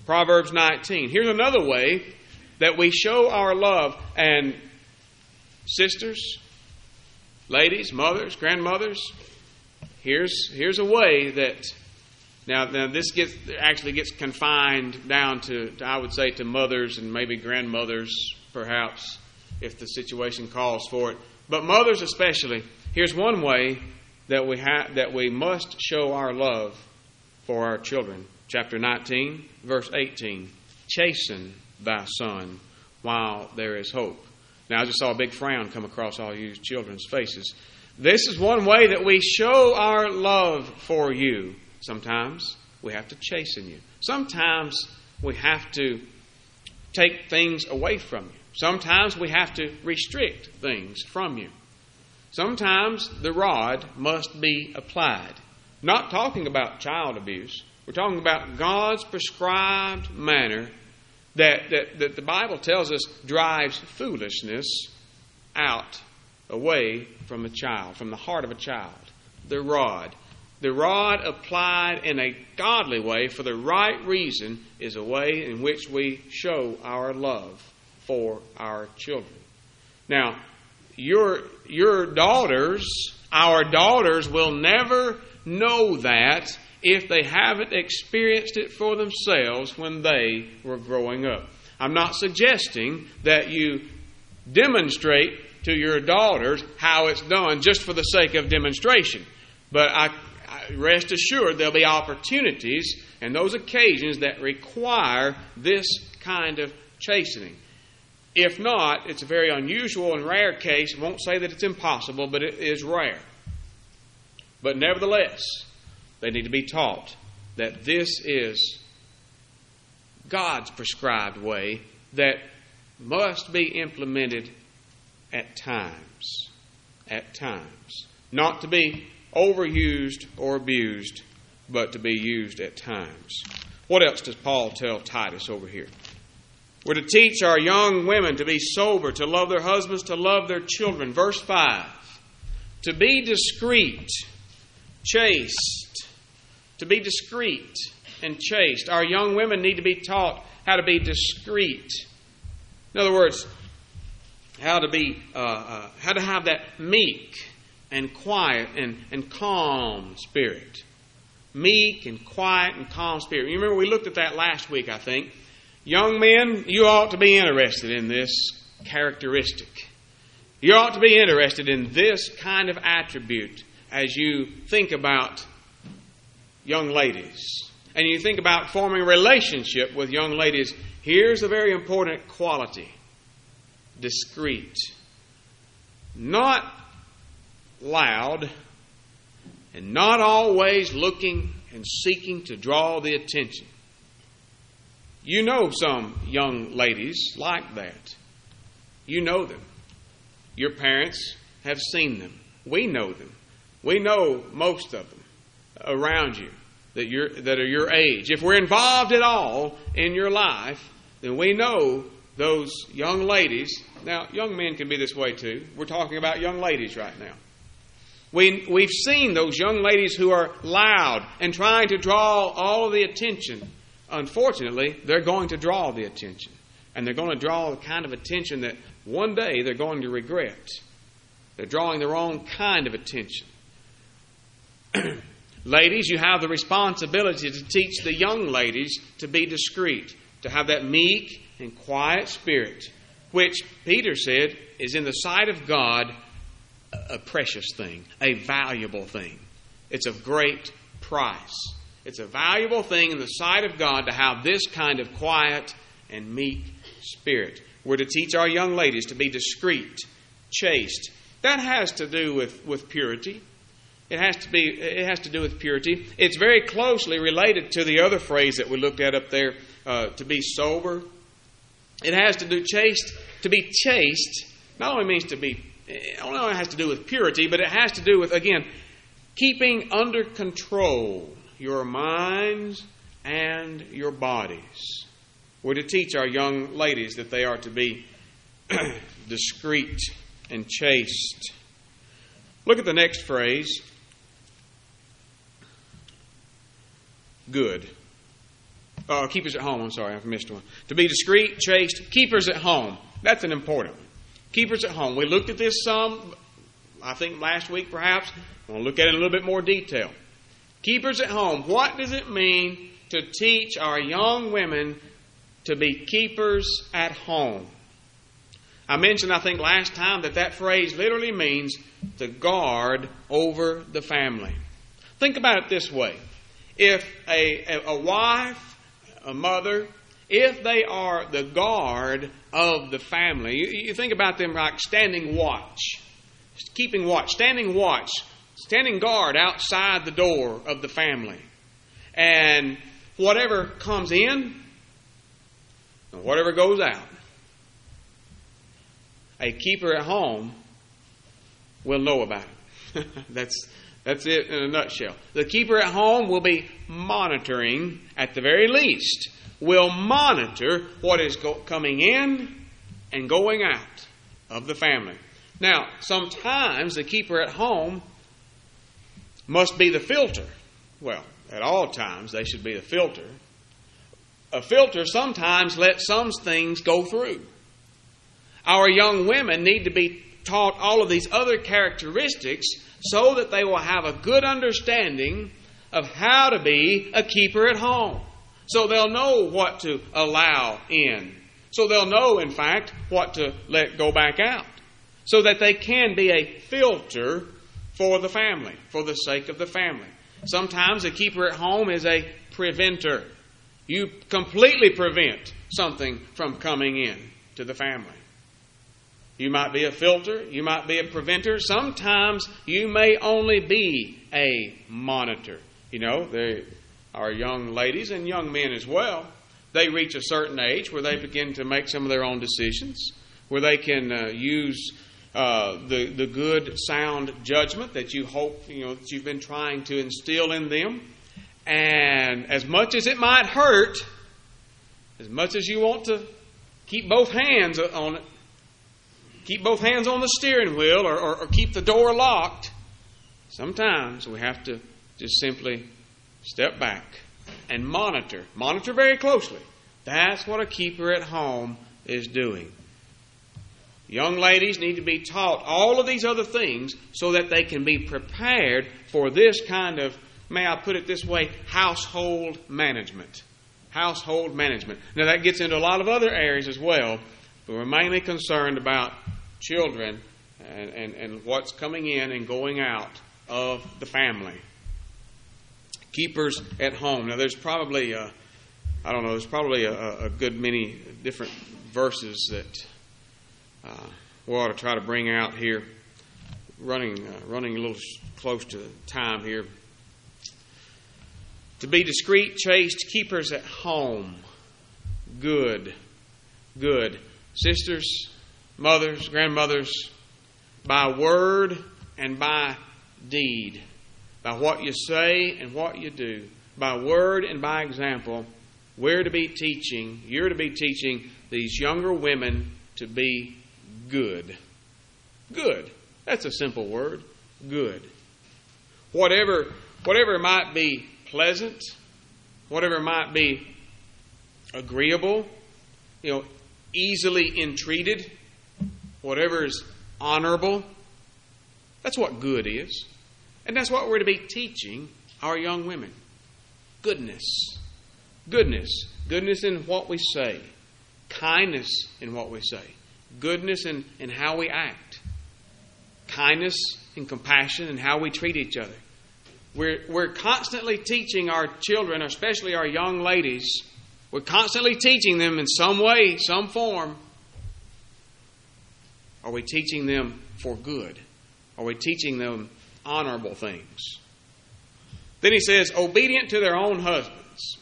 Proverbs 19. Here's another way that we show our love. And sisters, ladies, mothers, grandmothers, here's a way that now this actually gets confined down to I would say to mothers and maybe grandmothers perhaps if the situation calls for it. But mothers especially, here's one way that we must show our love for our children. Chapter 19, verse 18. Chasten thy son while there is hope. Now, I just saw a big frown come across all you children's faces. This is one way that we show our love for you. Sometimes we have to chasten you. Sometimes we have to take things away from you. Sometimes we have to restrict things from you. Sometimes the rod must be applied. Not talking about child abuse. We're talking about God's prescribed manner that the Bible tells us drives foolishness out, away from a child, from the heart of a child. The rod. The rod applied in a godly way for the right reason is a way in which we show our love for our children. Now, your daughters, our daughters will never know that if they haven't experienced it for themselves when they were growing up. I'm not suggesting that you demonstrate to your daughters how it's done just for the sake of demonstration. But I rest assured there'll be opportunities and those occasions that require this kind of chastening. If not, it's a very unusual and rare case. I won't say that it's impossible, but it is rare. But nevertheless, they need to be taught that this is God's prescribed way that must be implemented at times. At times. Not to be overused or abused, but to be used at times. What else does Paul tell Titus over here? We're to teach our young women to be sober, to love their husbands, to love their children. Verse 5. To be discreet, chaste. To be discreet and chaste. Our young women need to be taught how to be discreet. In other words, how to have that meek and quiet and calm spirit. Meek and quiet and calm spirit. You remember we looked at that last week, I think. Young men, you ought to be interested in this characteristic. You ought to be interested in this kind of attribute as you think about young ladies. And you think about forming a relationship with young ladies. Here's a very important quality. Discreet. Not loud and not always looking and seeking to draw the attention. You know some young ladies like that. You know them. Your parents have seen them. We know them. We know most of them around you that are your age. If we're involved at all in your life, then we know those young ladies. Now, young men can be this way too. We're talking about young ladies right now. We've seen those young ladies who are loud and trying to draw all of the attention. Unfortunately, they're going to draw the attention. And they're going to draw the kind of attention that one day they're going to regret. They're drawing the wrong kind of attention. Ladies, you have the responsibility to teach the young ladies to be discreet, to have that meek and quiet spirit, which Peter said is in the sight of God a precious thing, a valuable thing. It's of great price. It's a valuable thing in the sight of God to have this kind of quiet and meek spirit. We're to teach our young ladies to be discreet, chaste. That has to do with purity. It has to do with purity. It's very closely related to the other phrase that we looked at up there, to be sober. It has to do chaste. To be chaste not only means to be, it not only has to do with purity, but it has to do with, again, keeping under control your minds and your bodies. We're to teach our young ladies that they are to be discreet and chaste. Look at the next phrase. Good. Keepers at home, I'm sorry, I've missed one. To be discreet, chaste, keepers at home. That's an important one. Keepers at home. We looked at this some, I think last week perhaps. We'll look at it in a little bit more detail. Keepers at home. What does it mean to teach our young women to be keepers at home? I mentioned, I think last time, that phrase literally means to guard over the family. Think about it this way. If a wife, a mother, if they are the guard of the family, you think about them like standing watch, keeping watch, standing guard outside the door of the family. And whatever comes in and whatever goes out, a keeper at home will know about it. That's it in a nutshell. The keeper at home will be monitoring, at the very least, will monitor what is coming in and going out of the family. Now, sometimes the keeper at home must be the filter. Well, at all times they should be the filter. A filter sometimes lets some things go through. Our young women need to be taught all of these other characteristics so that they will have a good understanding of how to be a keeper at home. So they'll know what to allow in. So they'll know, in fact, what to let go back out. So that they can be a filter for the family, for the sake of the family. Sometimes a keeper at home is a preventer. You completely prevent something from coming in to the family. You might be a filter. You might be a preventer. Sometimes you may only be a monitor. You know, our young ladies and young men as well, they reach a certain age where they begin to make some of their own decisions, where they can use the good, sound judgment that you hope, that you've been trying to instill in them. And as much as it might hurt, as much as you want to keep both hands on it, keep both hands on the steering wheel or keep the door locked, sometimes we have to just simply step back and monitor. Monitor very closely. That's what a keeper at home is doing. Young ladies need to be taught all of these other things so that they can be prepared for this kind of, may I put it this way, household management. Household management. Now that gets into a lot of other areas as well, but we're mainly concerned about children and what's coming in and going out of the family. Keepers at home. Now there's probably, a good many different verses that we ought to try to bring out here. Running a little close to time here. To be discreet, chaste, keepers at home. Good. Sisters, mothers, grandmothers, by word and by deed. By what you say and what you do. By word and by example. You're to be teaching these younger women to be good. Good. That's a simple word. Good. Whatever might be pleasant, whatever might be agreeable, easily entreated, whatever is honorable, that's what good is. And that's what we're to be teaching our young women. Goodness. Goodness in what we say. Kindness in what we say. Goodness in how we act. Kindness and compassion in how we treat each other. We're constantly teaching our children, especially our young ladies, we're constantly teaching them in some way, some form. Are we teaching them for good? Are we teaching them honorable things? Then he says, obedient to their own husbands.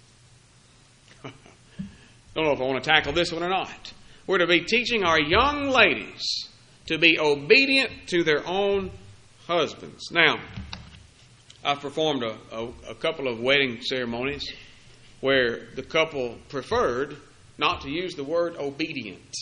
Don't know if I want to tackle this one or not. We're to be teaching our young ladies to be obedient to their own husbands. Now, I've performed a couple of wedding ceremonies where the couple preferred not to use the word obedient.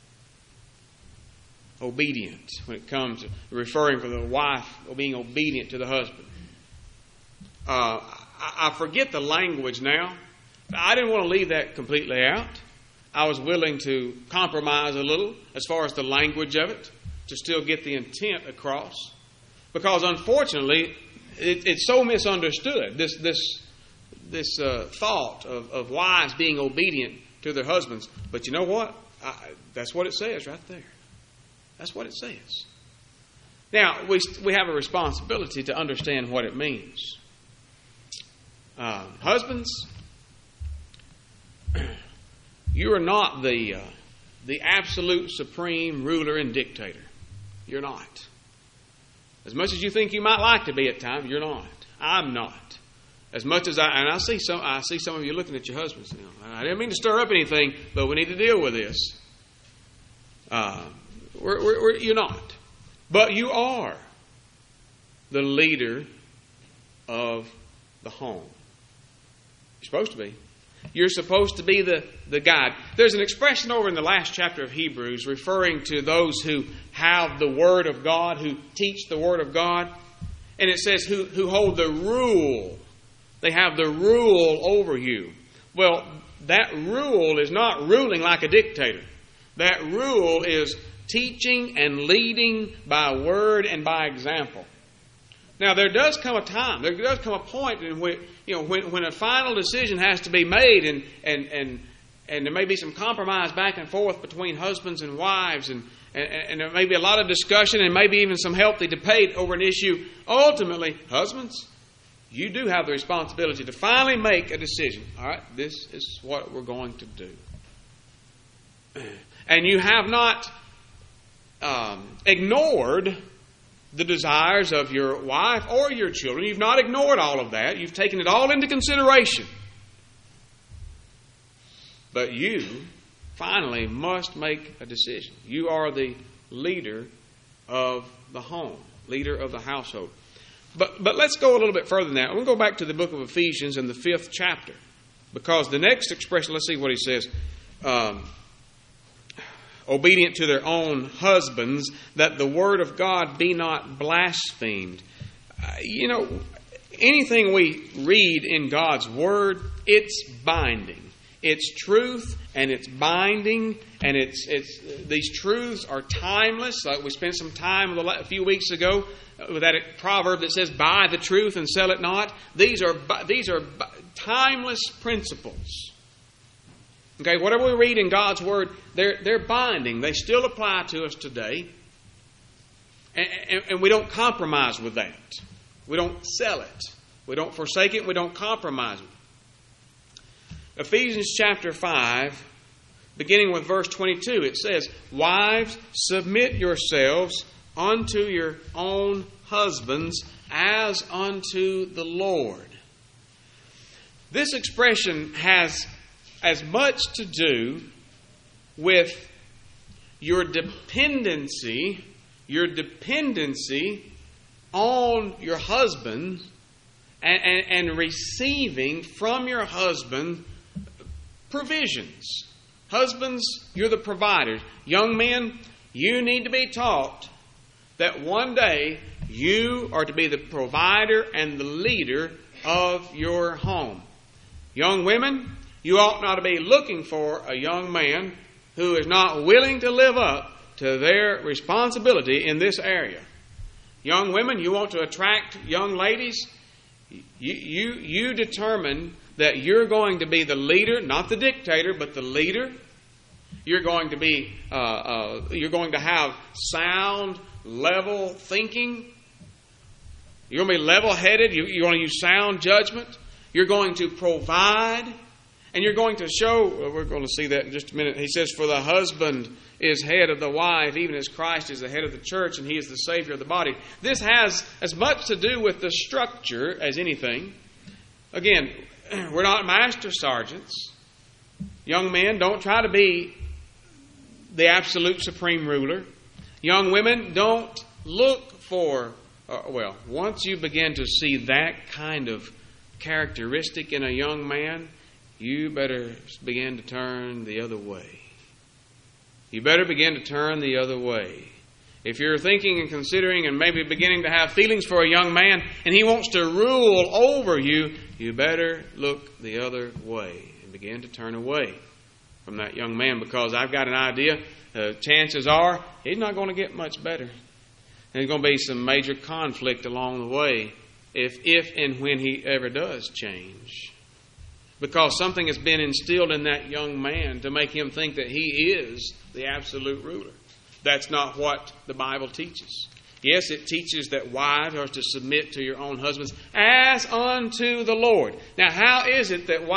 Obedient, when it comes to referring to the wife or being obedient to the husband. I forget the language now, I didn't want to leave that completely out. I was willing to compromise a little as far as the language of it to still get the intent across. Because unfortunately, it's so misunderstood, this thought of wives being obedient to their husbands. But you know what? That's what it says right there. That's what it says. Now, we have a responsibility to understand what it means. Husbands, you are not the absolute supreme ruler and dictator. You're not. As much as you think you might like to be at times, you're not. I'm not. As much as I see some of you looking at your husbands now. I didn't mean to stir up anything, but we need to deal with this. You're not. But you are the leader of the home. You're supposed to be. You're supposed to be the guide. There's an expression over in the last chapter of Hebrews referring to those who have the Word of God, who teach the Word of God. And it says who hold the rule. They have the rule over you. Well, that rule is not ruling like a dictator. That rule is teaching and leading by word and by example. Now, there does come a time, there does come a point in which, when a final decision has to be made, and there may be some compromise back and forth between husbands and wives, and there may be a lot of discussion and maybe even some healthy debate over an issue. Ultimately, husbands, you do have the responsibility to finally make a decision. All right, this is what we're going to do. And you have not ignored the desires of your wife or your children. You've not ignored all of that. You've taken it all into consideration. But you finally must make a decision. You are the leader of the home, leader of the household. But let's go a little bit further than that. We'll go back to the book of Ephesians in the 5th chapter. Because the next expression, let's see what he says. Obedient to their own husbands, that the word of God be not blasphemed. Anything we read in God's word, it's binding. It's truth and it's binding, and these truths are timeless. Like we spent some time a few weeks ago with that proverb that says, "Buy the truth and sell it not." These are timeless principles. Okay, whatever we read in God's Word, they're binding. They still apply to us today. And we don't compromise with that. We don't sell it. We don't forsake it. We don't compromise it. Ephesians chapter 5, beginning with verse 22, it says, "Wives, submit yourselves unto your own husbands as unto the Lord." This expression has as much to do with your dependency on your husband and receiving from your husband provisions. Husbands, you're the providers. Young men, you need to be taught that one day you are to be the provider and the leader of your home. Young women, you ought not to be looking for a young man who is not willing to live up to their responsibility in this area. Young women, you want to attract young ladies, you determine that you're going to be the leader, not the dictator, but the leader. You're going to have sound, level thinking. You're going to be level-headed. You're going to use sound judgment. You're going to provide. And you're going to show, we're going to see that in just a minute. He says, "For the husband is head of the wife, even as Christ is the head of the church, and he is the Savior of the body." This has as much to do with the structure as anything. Again, we're not master sergeants. Young men, don't try to be the absolute supreme ruler. Young women, don't look for, once you begin to see that kind of characteristic in a young man, you better begin to turn the other way. You better begin to turn the other way. If you're thinking and considering and maybe beginning to have feelings for a young man and he wants to rule over you, you better look the other way. begin to turn away from that young man, because I've got an idea, chances are he's not going to get much better. There's going to be some major conflict along the way if and when he ever does change. Because something has been instilled in that young man to make him think that he is the absolute ruler. That's not what the Bible teaches. Yes, it teaches that wives are to submit to your own husbands as unto the Lord. Now, how is it that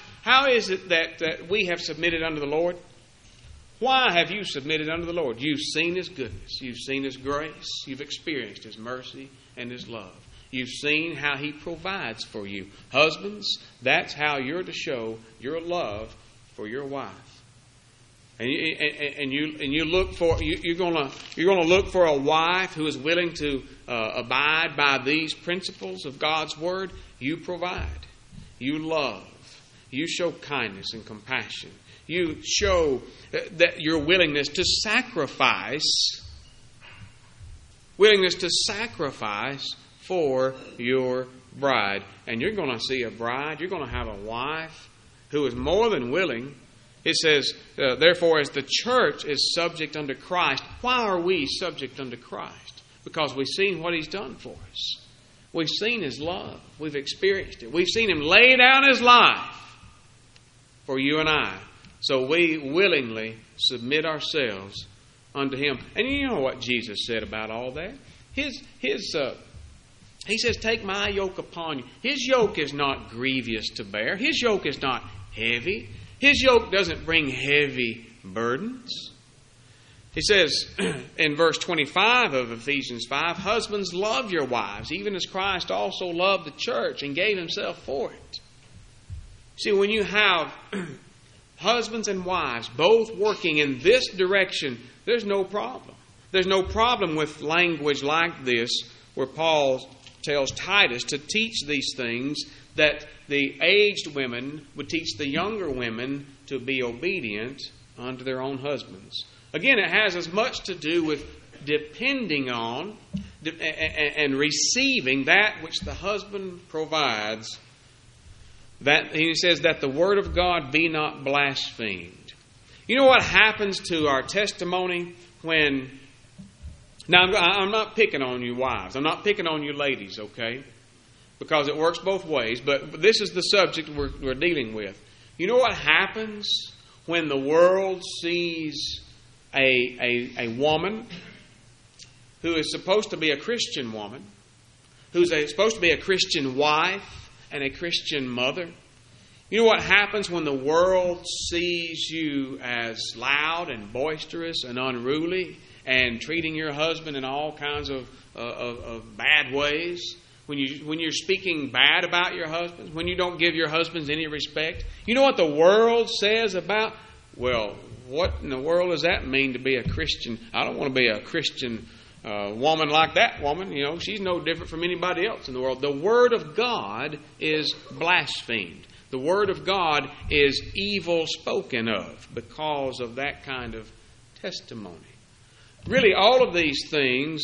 we have submitted unto the Lord? Why have you submitted unto the Lord? You've seen His goodness. You've seen His grace. You've experienced His mercy and His love. You've seen how He provides for you. Husbands, that's how you're to show your love for your wife. And you're going to look for a wife who is willing to abide by these principles of God's Word. You provide. You love. You show kindness and compassion. You show that your willingness to sacrifice for your bride. And you're going to see a bride, you're going to have a wife who is more than willing. It says, therefore, as the church is subject unto Christ. Why are we subject unto Christ? Because we've seen what He's done for us. We've seen His love. We've experienced it. We've seen Him lay down His life for you and I. So we willingly submit ourselves unto Him. And you know what Jesus said about all that? He says, take my yoke upon you. His yoke is not grievous to bear. His yoke is not heavy. His yoke doesn't bring heavy burdens. He says in verse 25 of Ephesians 5, husbands, love your wives, even as Christ also loved the church and gave Himself for it. See, when you have husbands and wives both working in this direction, there's no problem. There's no problem with language like this where Paul tells Titus to teach these things, that the aged women would teach the younger women to be obedient unto their own husbands. Again, it has as much to do with depending on and receiving that which the husband provides. That he says that the word of God be not blasphemed. You know what happens to our testimony when... Now, I'm not picking on you wives. I'm not picking on you ladies, okay? Because it works both ways. But this is the subject we're dealing with. You know what happens when the world sees a woman who is supposed to be a Christian woman, who's supposed to be a Christian wife and a Christian mother? You know what happens when the world sees you as loud and boisterous and unruly and treating your husband in all kinds of bad ways? When you're speaking bad about your husband, when you don't give your husbands any respect, you know what the world says about? Well, what in the world does that mean to be a Christian? I don't want to be a Christian woman like that woman. You know, she's no different from anybody else in the world. The Word of God is blasphemed. The Word of God is evil spoken of because of that kind of testimony. Really, all of these things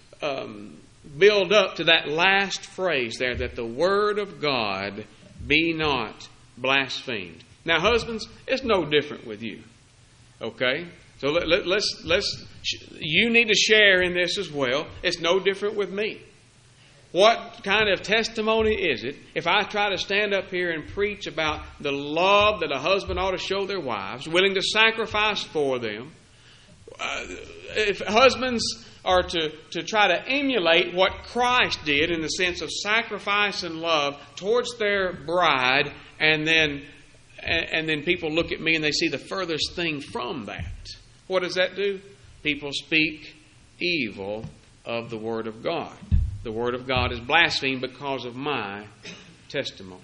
build up to that last phrase there, that the Word of God be not blasphemed. Now, husbands, it's no different with you. Okay? So let's you need to share in this as well. It's no different with me. What kind of testimony is it if I try to stand up here and preach about the love that a husband ought to show their wives, willing to sacrifice for them? If husbands are to try to emulate what Christ did in the sense of sacrifice and love towards their bride, and then people look at me and they see the furthest thing from that, what does that do? People speak evil of the Word of God. The Word of God is blasphemed because of my testimony.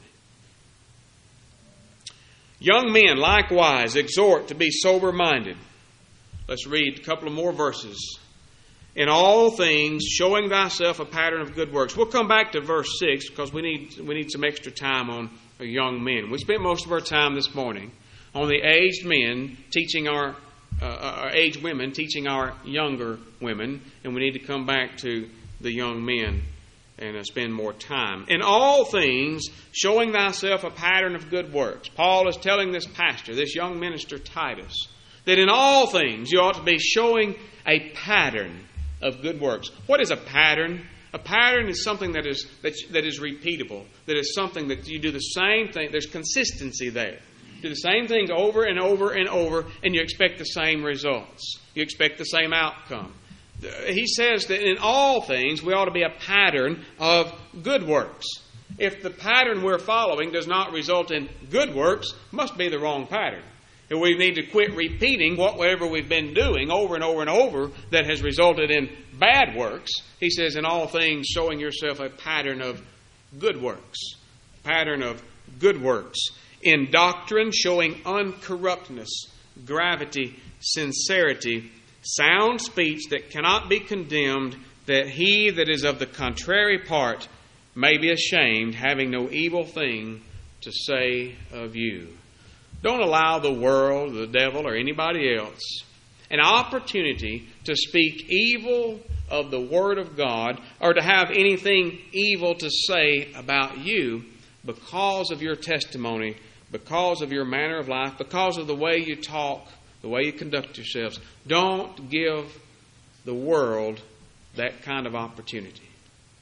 Young men, likewise, exhort to be sober-minded. Let's read a couple of more verses. In all things, showing thyself a pattern of good works. We'll come back to verse 6 because we need some extra time on young men. We spent most of our time this morning on the aged men teaching our aged women teaching our younger women, and we need to come back to the young men and spend more time. In all things, showing thyself a pattern of good works. Paul is telling this pastor, this young minister Titus, that in all things you ought to be showing a pattern of good works. What is a pattern? A pattern is something that is repeatable, that is something that you do the same thing. There's consistency there. Do the same things over and over and over, and you expect the same results. You expect the same outcome. He says that in all things we ought to be a pattern of good works. If the pattern we're following does not result in good works, it must be the wrong pattern. And we need to quit repeating whatever we've been doing over and over and over that has resulted in bad works. He says, in all things, showing yourself a pattern of good works. Pattern of good works. In doctrine, showing uncorruptness, gravity, sincerity, sound speech that cannot be condemned, that he that is of the contrary part may be ashamed, having no evil thing to say of you. Don't allow the world, the devil, or anybody else an opportunity to speak evil of the Word of God or to have anything evil to say about you because of your testimony, because of your manner of life, because of the way you talk, the way you conduct yourselves. Don't give the world that kind of opportunity.